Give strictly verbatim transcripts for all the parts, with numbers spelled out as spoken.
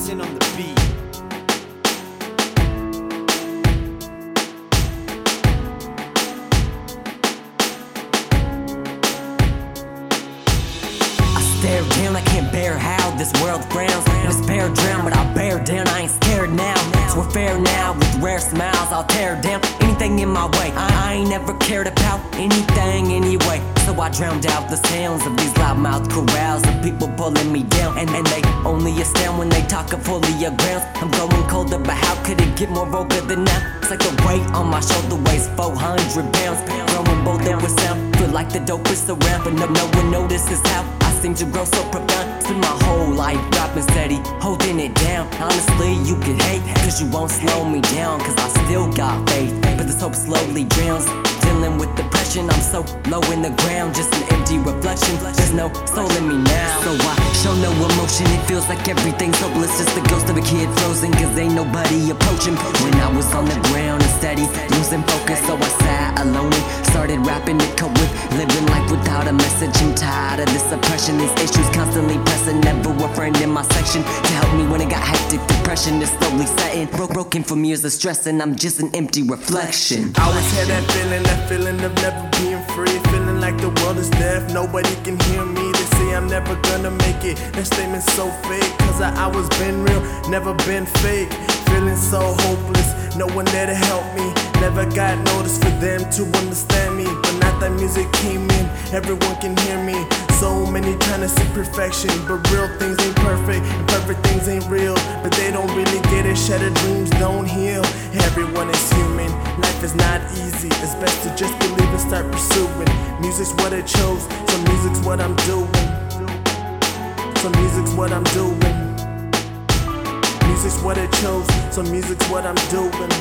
Jackson on the beat. Stare down, I can't bear how this world frowns. Despair drown, but I'll bear down, I ain't scared now. So we're fair now, with rare smiles I'll tear down anything in my way. I, I ain't never cared about anything anyway. So I drowned out the sounds of these loudmouth corrals of people pulling me down. And, and they only astound when they talk of fully of grounds. I'm going colder, but how could it get more vulgar than that? It's like the weight on my shoulder weighs four hundred pounds. Growing bold and with sound, feel like the dopest around. But no, no one notices how I seem to grow so profound. Spend my whole life dropping steady, holding it down. Honestly, you could hate, cause you won't slow me down. Cause I still got faith, but this hope slowly drowns. Dealing with depression, I'm so low in the ground. Just an empty reflection, there's no soul in me now. So I show no emotion, it feels like everything's hopeless. Just the ghost of a kid frozen, cause ain't nobody approaching. When I was on the ground and steady, losing focus, so I sat alone and started rapping to cope with living life without a message. I'm tired of this oppression, these issues constantly pressing. Never a friend in my section to help me when it got hectic. Depression is slowly setting, Bro broken from years of stress, and I'm just an empty reflection. I always had that feeling, that feeling of never being free. Feeling like the world is deaf, nobody can hear me. They say I'm never gonna make it, that statement's so fake. Cause I always been real, never been fake. Feeling so hopeless, no one there to help me. Never got noticed for them to understand me. But now that music came in, everyone can hear me. So many trying to see perfection, but real things ain't perfect, and perfect things ain't real. But they don't really get it, shattered dreams don't heal. Everyone is human, life is not easy. It's best to just believe and start pursuing. Music's what I chose, so music's what I'm doing. So music's what I'm doing. Music's what I chose, so music's what I'm doing.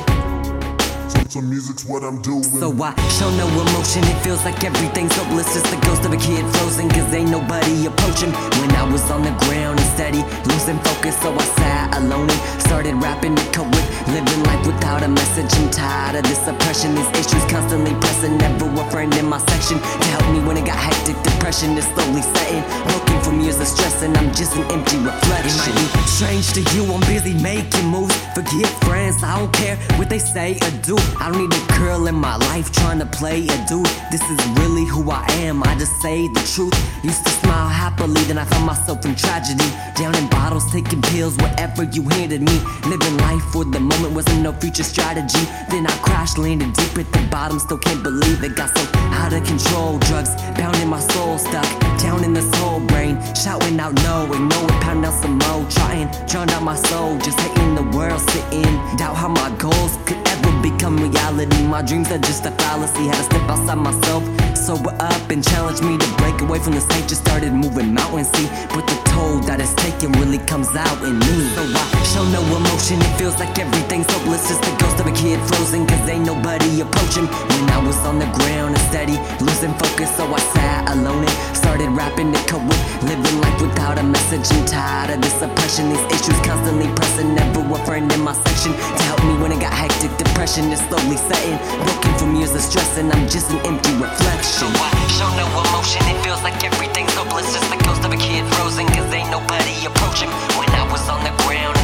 So music's what I'm doing. So I show no emotion, it feels like everything's hopeless. Just the ghost of a kid frozen, cause ain't nobody approaching. When I was on the ground and steady, losing focus, so I sat alone and started rapping to cope with living life without a message. I'm tired of this oppression, these issues constantly pressing. Never a friend in my section to help me when it got hectic. Depression is slowly setting, broken from years of stress, and I'm just an empty reflection. It might be strange to you, I'm busy making moves. Forget friends, I don't care what they say or do. I don't need a girl in my life trying to play a dude. This is really who I am, I just say the truth. Used to smile happily, then I found myself in tragedy. Down in bottles, taking pills, whatever you handed me. Living life for the moment, wasn't no future strategy. Then I crashed, landed deep at the bottom. Still can't believe it got so out of control. Drugs bound in my soul, stuck down in this whole brain. Shouting out no, ignore it, pound out some more. Trying, drown out my soul, just hating the world, sitting. Doubt how my goals could ever become reality. My dreams are just a fallacy. Had to step outside myself, sober up and challenge me to break away from this hate. Just started moving mountains, see, but the toll that it's taken really comes out in me. So I show no emotion, it feels like everything's hopeless. Just the ghost of a kid frozen, cause ain't nobody approaching. When I was on the ground and steady, losing focus, so I sat alone and started rapping to cope with living life without a message. I'm tired of this oppression, these issues constantly pressing. Never a friend in my section to help me when it got hectic. Depression is slowly setting, broken from years of stress, and I'm just an empty reflection. So I show no emotion, it feels like everything's hopeless. Just the ghost of a kid frozen, cause ain't nobody approaching. When I was on the ground